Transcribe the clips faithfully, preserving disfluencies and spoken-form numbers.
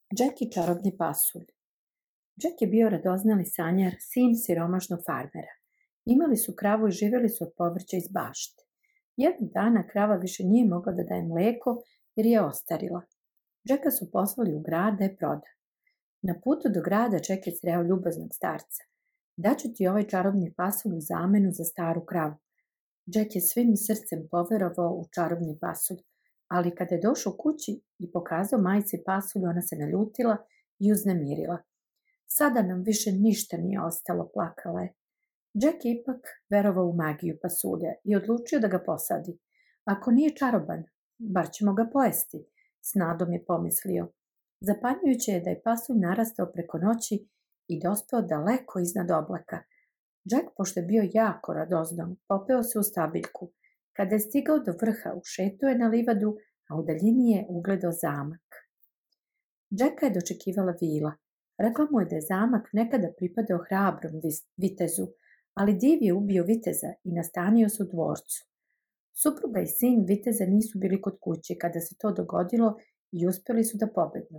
Jack i čarobni pasulj. Jack je bio radoznali sanjar, sin siromašnog farmera. Imali su kravu i živjeli su od povrća iz bašte. Jednog dana krava više nije mogla da daje mlijeko jer je ostarila. Jacka su poslali u grad da je proda. Na putu do grada Jack je sreo ljubaznog starca. Daću ti ovaj čarobni pasulj u zamenu za staru kravu. Jack je svim srcem poverovao u čarobni pasulj, ali kada je došao kući i pokazao majci pasulj, ona se naljutila i uznemirila. Sada nam više ništa nije ostalo, plakala je. Jack je ipak verovao u magiju pasulja i odlučio da ga posadi. Ako nije čaroban, bar ćemo ga pojesti, s nadom je pomislio. Zapanjujuće je da je pasulj narastao preko noći i dospeo daleko iznad oblaka. Jack, pošto je bio jako radoznan, popeo se u stabiljku. Kada je stigao do vrha, ušetao je na livadu, a u daljini je ugledao zamak. Jacka je dočekivala vila. Rekla mu je da je zamak nekada pripadao hrabrom vitezu, ali div je ubio viteza i nastanio se u dvorcu. Supruga i sin viteza nisu bili kod kuće kada se to dogodilo i uspjeli su da pobegnu.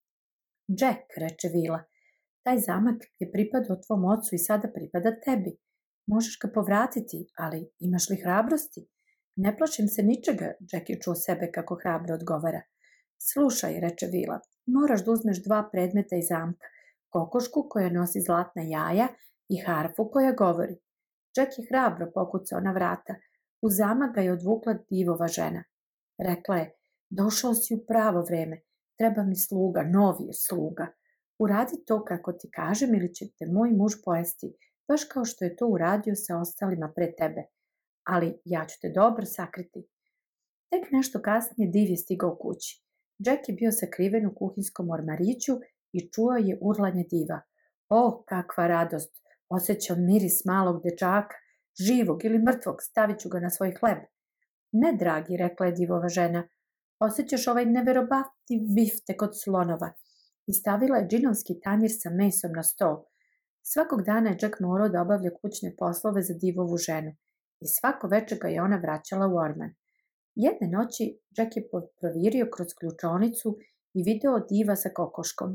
Jack, reče vila, taj zamak je pripadao tvom ocu i sada pripada tebi. Možeš ga povratiti, ali imaš li hrabrosti? Ne plašim se ničega, Jack je čuo sebe kako hrabro odgovara. Slušaj, reče vila, moraš da uzmeš dva predmeta iz zamka, kokošku koja nosi zlatna jaja i harfu koja govori. Jack je hrabro pokucao na vrata. U zamak ga je odvukla divova žena. Rekla je, došao si u pravo vreme, treba mi sluga, novi sluga. Uradi to kako ti kažem ili će te moj muž pojesti, baš kao što je to uradio sa ostalima pre tebe. Ali ja ću te dobro sakriti. Tek nešto kasnije div je stigao kući. Jack je bio sakriven u kuhinskom ormariću i čuo je urlanje diva. O, kakva radost! Osjećao miris malog dečaka, živog ili mrtvog, stavit ću ga na svoj hleb. Ne, dragi, rekla je divova žena, osjećaš ovaj neverovatni biftek od slonova. I stavila je džinovski tanjir sa mesom na sto. Svakog dana je Jack morao da obavlja kućne poslove za divovu ženu i svako večer ga je ona vraćala u orman. Jedne noći Jack je provirio kroz ključonicu i video diva sa kokoškom.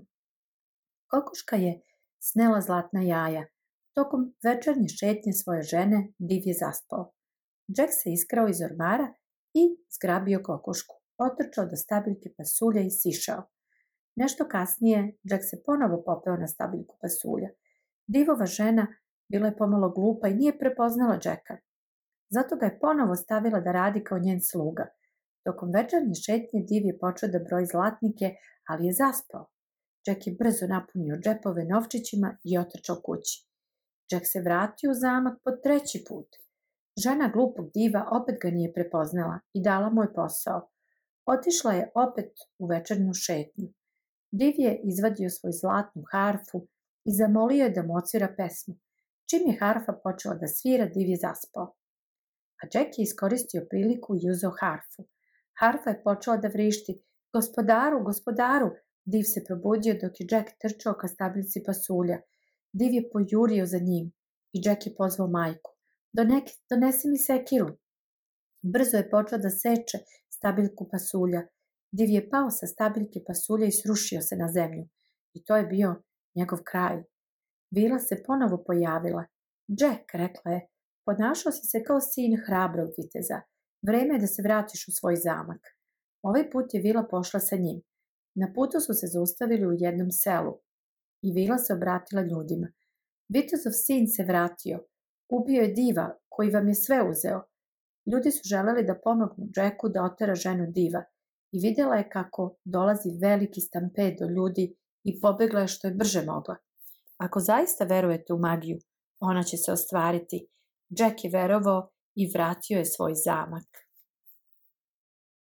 Kokoška je snela zlatna jaja. Tokom večernje šetnje svoje žene div je zaspao. Jack se iskrao iz ormara i zgrabio kokošku. Otrčao do stabiljke pasulja i sišao. Nešto kasnije Jack se ponovo popeo na stabiljku pasulja. Divova žena bila je pomalo glupa i nije prepoznala Jacka. Zato ga je ponovo stavila da radi kao njen sluga. Tokom večernje šetnje div je počeo da broji zlatnike, ali je zaspao. Jack je brzo napunio džepove novčićima i otrčao kući. Jack se vratio u zamak po treći put. Žena glupog diva opet ga nije prepoznala i dala mu je posao. Otišla je opet u večernju šetnju. Div je izvadio svoju zlatnu harfu i zamolio je da mu odsvira pesmu. Čim je harfa počela da svira, div je zaspao. A Jack je iskoristio priliku i uzeo harfu. Harfa je počela da vrišti. Gospodaru, gospodaru! Div se probudio dok je Jack trčao ka stabiljci pasulja. Div je pojurio za njim i Jack je pozvao majku. Donek, donesi mi sekiru. Brzo je počeo da seče stabiljku pasulja. Div je pao sa stabiljke pasulja i srušio se na zemlju. I to je bio njegov kraj. Vila se ponovo pojavila. Jack, rekla je, ponašao si se kao sin hrabrog viteza. Vreme je da se vratiš u svoj zamak. Ovaj put je Vila pošla sa njim. Na putu su se zaustavili u jednom selu i Vila se obratila ljudima. Vitezov sin se vratio. Ubio je diva koji vam je sve uzeo. Ljudi su želeli da pomognu Jacku da otera ženu diva i vidjela je kako dolazi veliki stamped do ljudi i pobegla je što je brže mogla. Ako zaista verujete u magiju, ona će se ostvariti. Jack je verovao i vratio je svoj zamak.